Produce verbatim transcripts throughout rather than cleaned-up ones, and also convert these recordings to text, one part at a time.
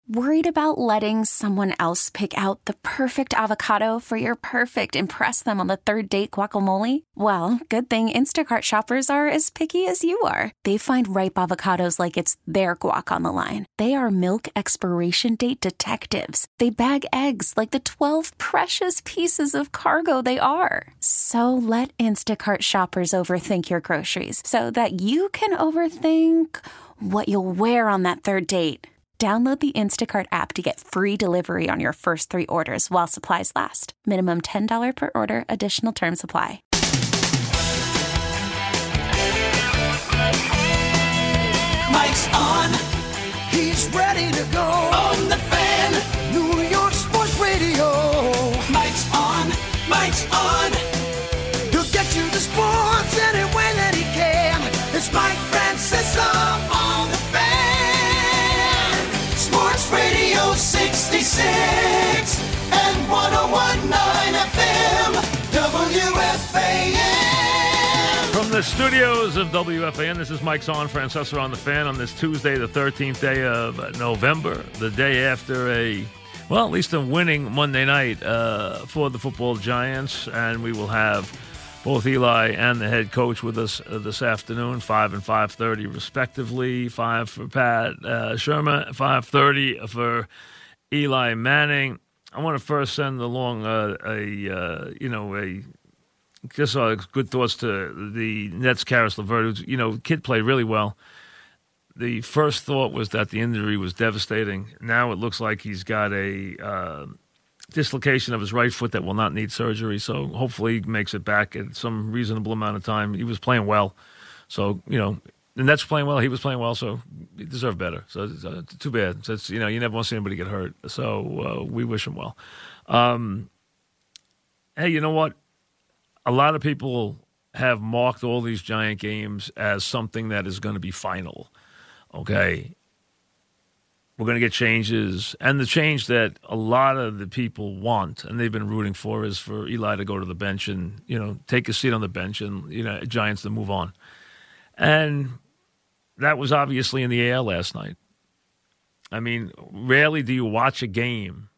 Worried about letting someone else pick out the perfect avocado for your perfect impress them on the third date guacamole? Well, good thing Instacart shoppers are as picky as you are. They find ripe avocados like it's their guac on the line. They are milk expiration date detectives. They bag eggs like the twelve precious pieces of cargo they are. So let Instacart shoppers overthink your groceries so that you can overthink what you'll wear on that third date. Download the Instacart app to get free delivery on your first three orders while supplies last. Minimum ten dollars per order. Additional terms apply. Mike's on. He's ready to go. On the Fan. New York Sports Radio. Mike's on. Mike's on. He'll get you the sports any way that he can. It's Mike Francesa on the Fan. Sports Radio sixty-six and one oh one point nine F M, W F A N. From the studios of W F A N, this is Mike's on, Francesa on the Fan, on this Tuesday, the thirteenth day of November, the day after a, well, at least a winning Monday night uh, for the football Giants, and we will have both Eli and the head coach with us uh, this afternoon, five and five thirty respectively. Five for Pat uh, Shermer, five thirty for Eli Manning. I want to first send along uh, a uh, you know a just uh, good thoughts to the Nets. Karis LeVert, who's, you know, kid played really well. The first thought was that the injury was devastating. Now it looks like he's got a Uh, dislocation of his right foot that will not need surgery, so hopefully he makes it back in some reasonable amount of time. He was playing well, so, you know, the Nets playing well, he was playing well, so he deserved better. So it's uh, too bad. So it's, you know, you never want to see anybody get hurt, so uh, we wish him well. Um, hey, you know what? A lot of people have marked all these Giant games as something that is going to be final, okay? We're going to get changes. And the change that a lot of the people want, and they've been rooting for, is for Eli to go to the bench and, you know, take a seat on the bench and, you know, Giants to move on. And that was obviously in the air last night. I mean, rarely do you watch a game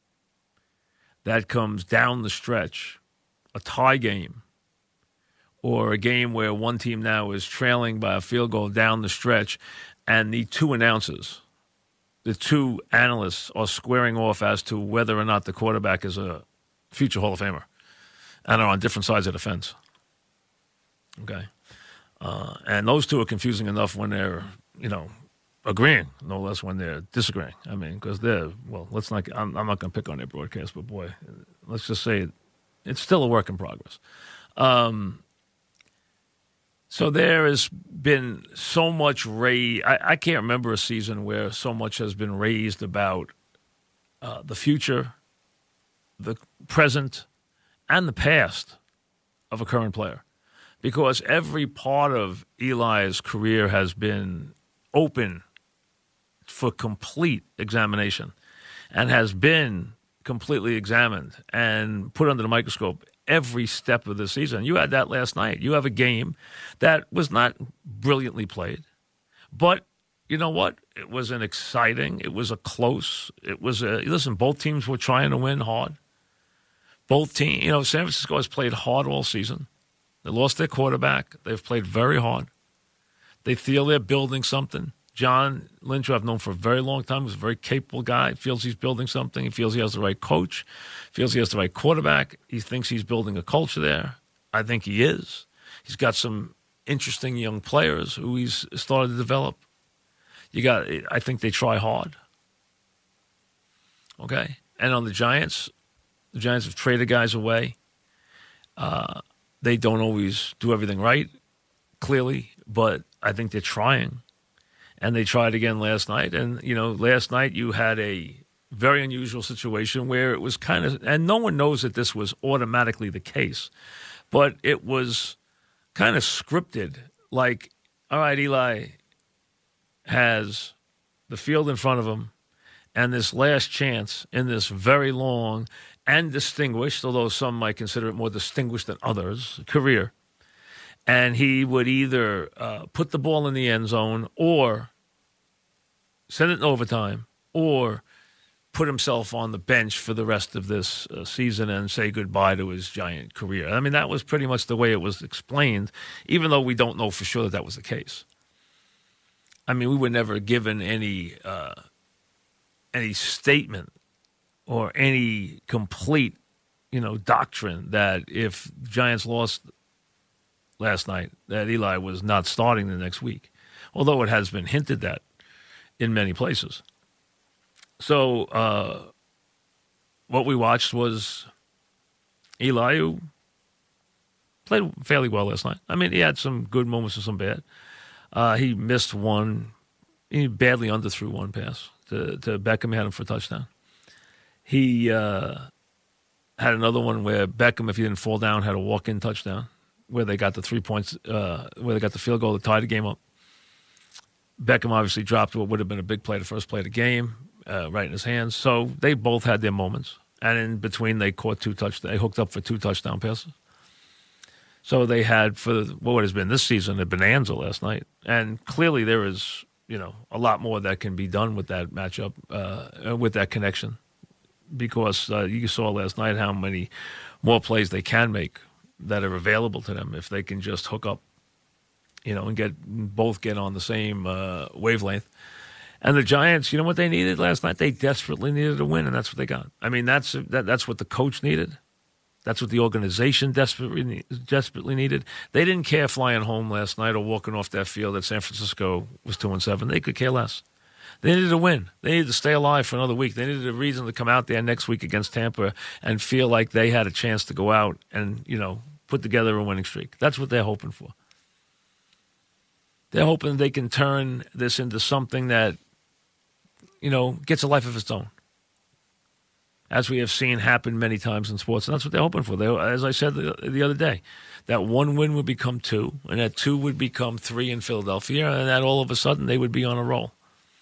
that comes down the stretch, a tie game, or a game where one team now is trailing by a field goal down the stretch, and the two announcers, the two analysts, are squaring off as to whether or not the quarterback is a future Hall of Famer and are on different sides of the fence. Okay. Uh, and those two are confusing enough when they're, you know, agreeing, no less when they're disagreeing. I mean, because they're, well, let's not, I'm, I'm not going to pick on their broadcast, but boy, let's just say it, it's still a work in progress. Um, So there has been so much raised. I, I can't remember a season where so much has been raised about uh, the future, the present, and the past of a current player. Because every part of Eli's career has been open for complete examination and has been completely examined and put under the microscope every step of the season. You had that last night. You have a game that was not brilliantly played, but you know what? It was an exciting, it was a close, it was a, listen, both teams were trying to win hard. Both teams, you know, San Francisco has played hard all season. They lost their quarterback. They've played very hard. They feel they're building something. John Lynch, who I've known for a very long time, is a very capable guy. He feels he's building something. He feels he has the right coach. Feels he has the right quarterback. He thinks he's building a culture there. I think he is. He's got some interesting young players who he's started to develop. You got. I think they try hard. Okay? And on the Giants, the Giants have traded guys away. Uh, they don't always do everything right, clearly, but I think they're trying. And they tried again last night. And, you know, last night you had a very unusual situation where it was kind of, and no one knows that this was automatically the case, but it was kind of scripted. Like, all right, Eli has the field in front of him and this last chance in this very long and distinguished, although some might consider it more distinguished than others, career. And he would either uh, put the ball in the end zone or send it in overtime or put himself on the bench for the rest of this uh, season and say goodbye to his Giant career. I mean, that was pretty much the way it was explained, even though we don't know for sure that that was the case. I mean, we were never given any uh, any statement or any complete, you know, doctrine that if Giants lost last night, that Eli was not starting the next week, although it has been hinted at in many places. So uh, what we watched was Eli, who played fairly well last night. I mean, he had some good moments and some bad. Uh, he missed one. He badly underthrew one pass to, to Beckham. He had him for a touchdown. He uh, had another one where Beckham, if he didn't fall down, had a walk-in touchdown where they got the three points, uh, where they got the field goal to tie the game up. Beckham obviously dropped what would have been a big play, the first play of the game, uh, right in his hands. So they both had their moments. And in between, they caught two touchdowns. They hooked up for two touchdown passes. So they had, for what has been this season, a bonanza last night. And clearly there is, you know, a lot more that can be done with that matchup, uh, with that connection. Because uh, you saw last night how many more plays they can make that are available to them if they can just hook up, you know, and get both get on the same uh, wavelength. And the Giants, you know what they needed last night? They desperately needed a win, and that's what they got. I mean, that's that, that's what the coach needed. That's what the organization desperately desperately needed. They didn't care flying home last night or walking off that field that San Francisco was two and seven. They could care less. They needed a win. They needed to stay alive for another week. They needed a reason to come out there next week against Tampa and feel like they had a chance to go out and, you know, put together a winning streak. That's what they're hoping for. They're hoping they can turn this into something that, you know, gets a life of its own, as we have seen happen many times in sports. And that's what they're hoping for. They, as I said the, the other day, that one win would become two, and that two would become three in Philadelphia, and that all of a sudden they would be on a roll.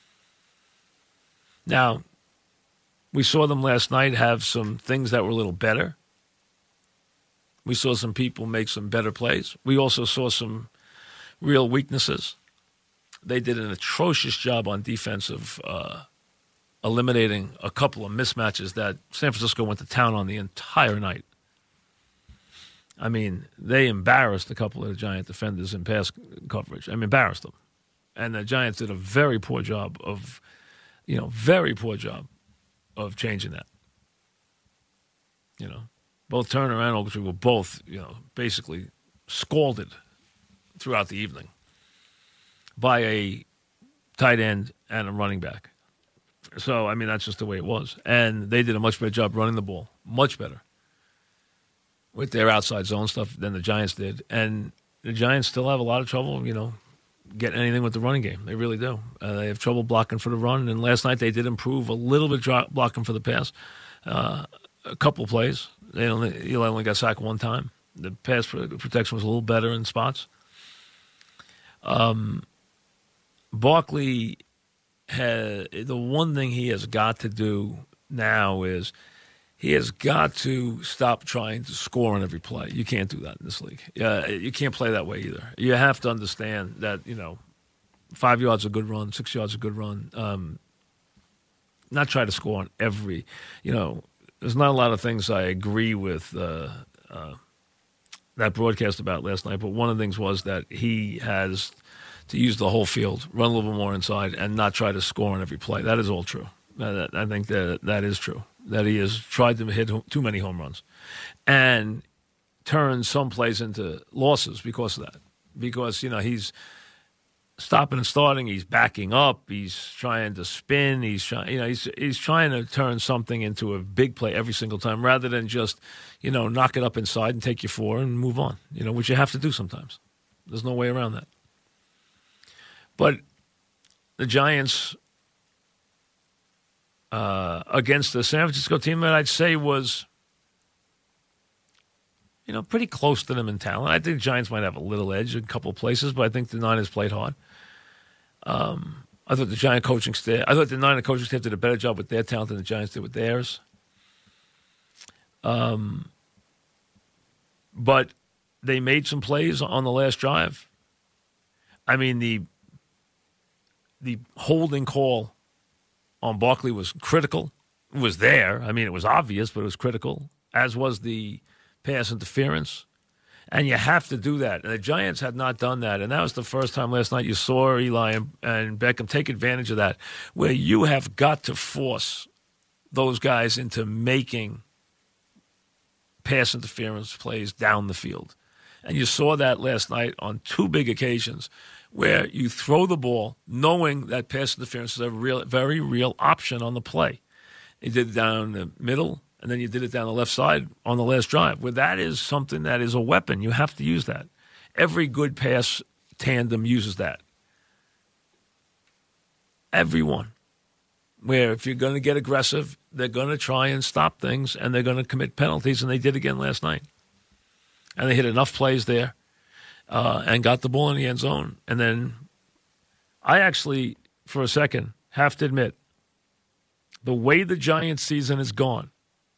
Now, we saw them last night have some things that were a little better. We saw some people make some better plays. We also saw some real weaknesses. They did an atrocious job on defense of uh, eliminating a couple of mismatches that San Francisco went to town on the entire night. I mean, they embarrassed a couple of the Giant defenders in pass coverage. I mean, embarrassed them. And the Giants did a very poor job of, you know, very poor job of changing that. You know, both Turner and Ogletree were both, you know, basically scalded throughout the evening by a tight end and a running back. So, I mean, that's just the way it was. And they did a much better job running the ball, much better, with their outside zone stuff than the Giants did. And the Giants still have a lot of trouble, you know, getting anything with the running game. They really do. Uh, they have trouble blocking for the run. And last night they did improve a little bit dro- blocking for the pass. Uh, a couple plays. They only, Eli only got sacked one time. The pass protection was a little better in spots. Um, Barkley had, the one thing he has got to do now is he has got to stop trying to score on every play. You can't do that in this league. Uh, you can't play that way either. You have to understand that, you know, five yards a good run, six yards a good run. Um, not try to score on every, you know, there's not a lot of things I agree with uh, uh, that broadcast about last night, but one of the things was that he has to use the whole field, run a little bit more inside, and not try to score on every play. That is all true. I think that that is true, that he has tried to hit too many home runs and turn some plays into losses because of that. Because, you know, he's stopping and starting, he's backing up, he's trying to spin, he's trying, you know, he's he's trying to turn something into a big play every single time rather than just, you know, knock it up inside and take you four and move on, you know, which you have to do sometimes. There's no way around that. But the Giants, uh, against the San Francisco team that I'd say was, you know, pretty close to them in talent. I think the Giants might have a little edge in a couple of places, but I think the Niners played hard. Um, I thought the Giant coaching staff, I thought the Niner coaching staff did a better job with their talent than the Giants did with theirs. Um, but they made some plays on the last drive. I mean, the the holding call on Barkley was critical. It was there. I mean, it was obvious, but it was critical, as was the pass interference. And you have to do that. And the Giants had not done that. And that was the first time last night you saw Eli and, and Beckham take advantage of that, where you have got to force those guys into making pass interference plays down the field. And you saw that last night on two big occasions where you throw the ball knowing that pass interference is a real, very real option on the play. You did it down the middle, and then you did it down the left side on the last drive. Well, that is something that is a weapon. You have to use that. Every good pass tandem uses that. Everyone. Where if you're going to get aggressive, they're going to try and stop things, and they're going to commit penalties, and they did again last night. And they hit enough plays there uh, and got the ball in the end zone. And then I actually, for a second, have to admit, the way the Giants season is gone,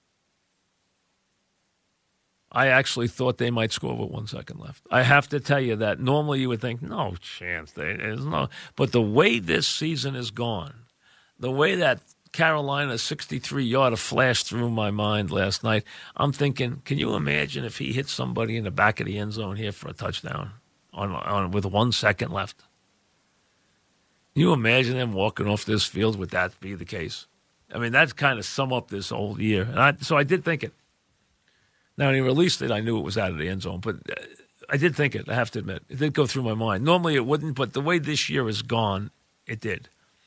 I actually thought they might score with one second left. I have to tell you that normally you would think, no chance. There's no. But the way this season is gone, the way that Carolina sixty-three-yarder flashed through my mind last night, I'm thinking, can you imagine if he hit somebody in the back of the end zone here for a touchdown on, on with one second left? Can you imagine them walking off this field with that be the case? I mean, that's kind of sum up this whole year. And I, so I did think it. Now, when he released it, I knew it was out of the end zone. But I did think it, I have to admit. It did go through my mind. Normally it wouldn't, but the way this year is gone, it did.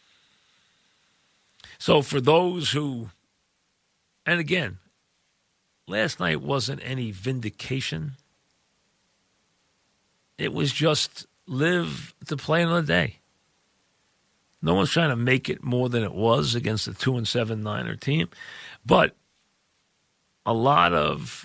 So for those who, and again, last night wasn't any vindication. It was just live to play another day. No one's trying to make it more than it was against a two and seven Niner team, but a lot of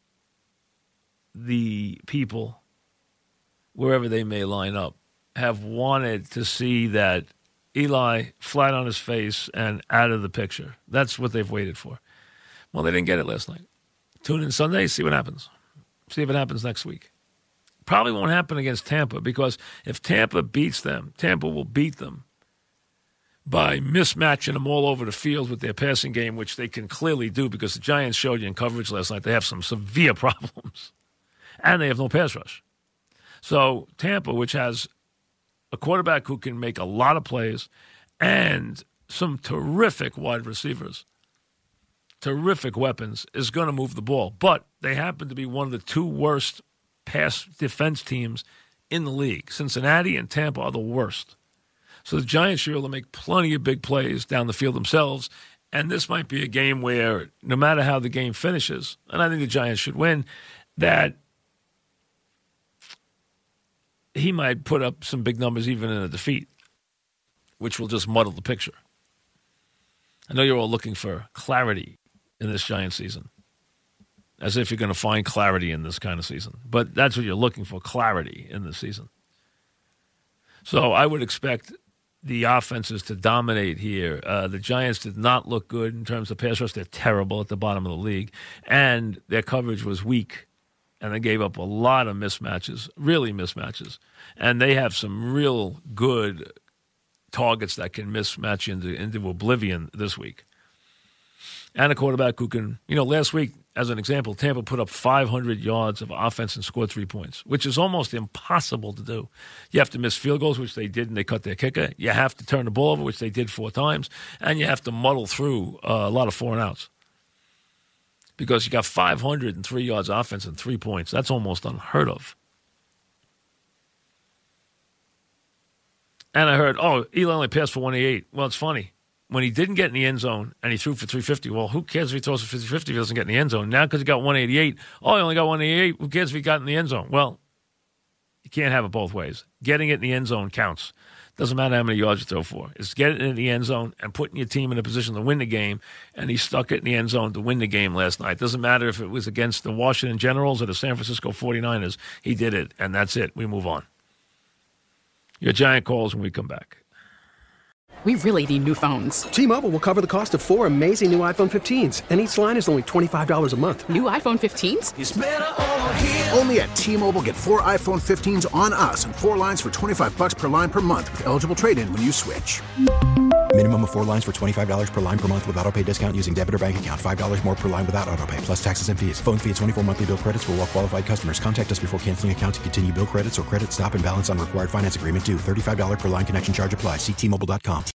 the people, wherever they may line up, have wanted to see that Eli flat on his face and out of the picture. That's what they've waited for. Well, they didn't get it last night. Tune in Sunday, see what happens. See if it happens next week. Probably won't happen against Tampa, because if Tampa beats them, Tampa will beat them by mismatching them all over the field with their passing game, which they can clearly do because the Giants showed you in coverage last night they have some severe problems. And they have no pass rush. So Tampa, which has a quarterback who can make a lot of plays and some terrific wide receivers, terrific weapons, is going to move the ball. But they happen to be one of the two worst pass defense teams in the league. Cincinnati and Tampa are the worst. So the Giants should be able to make plenty of big plays down the field themselves. And this might be a game where no matter how the game finishes, and I think the Giants should win, that he might put up some big numbers even in a defeat, which will just muddle the picture. I know you're all looking for clarity in this Giants season, as if you're going to find clarity in this kind of season. But that's what you're looking for, clarity in this season. So I would expect the offenses to dominate here. Uh, the Giants did not look good in terms of pass rush. They're terrible at the bottom of the league. And their coverage was weak. And they gave up a lot of mismatches, really mismatches. And they have some real good targets that can mismatch into, into oblivion this week. And a quarterback who can, you know, last week, as an example, Tampa put up five hundred yards of offense and scored three points, which is almost impossible to do. You have to miss field goals, which they did, and they cut their kicker. You have to turn the ball over, which they did four times. And you have to muddle through uh, a lot of four and outs. Because you got five hundred three yards offense and three points. That's almost unheard of. And I heard, oh, Eli only passed for one eighty-eight. Well, it's funny. When he didn't get in the end zone and he threw for three fifty, well, who cares if he throws for three fifty if he doesn't get in the end zone? Now because he got one eighty-eight, oh, he only got one eighty-eight, who cares if he got in the end zone? Well, you can't have it both ways. Getting it in the end zone counts. Doesn't matter how many yards you throw for. It's getting it in the end zone and putting your team in a position to win the game, and he stuck it in the end zone to win the game last night. Doesn't matter if it was against the Washington Generals or the San Francisco forty-niners. He did it, and that's it. We move on. Your Giant calls when we come back. We really need new phones. T-Mobile will cover the cost of four amazing new iPhone fifteens, and each line is only twenty-five dollars a month. New iPhone fifteens? It's better over here. Only at T-Mobile, get four iPhone fifteens on us and four lines for twenty-five dollars per line per month with eligible trade-in when you switch. Minimum of four lines for twenty-five dollars per line per month with autopay discount using debit or bank account. five dollars more per line without autopay, plus taxes and fees. Phone fee at twenty-four monthly bill credits for well qualified customers. Contact us before canceling account to continue bill credits or credit stop and balance on required finance agreement due. thirty-five dollars per line connection charge applies. See T Mobile dot com.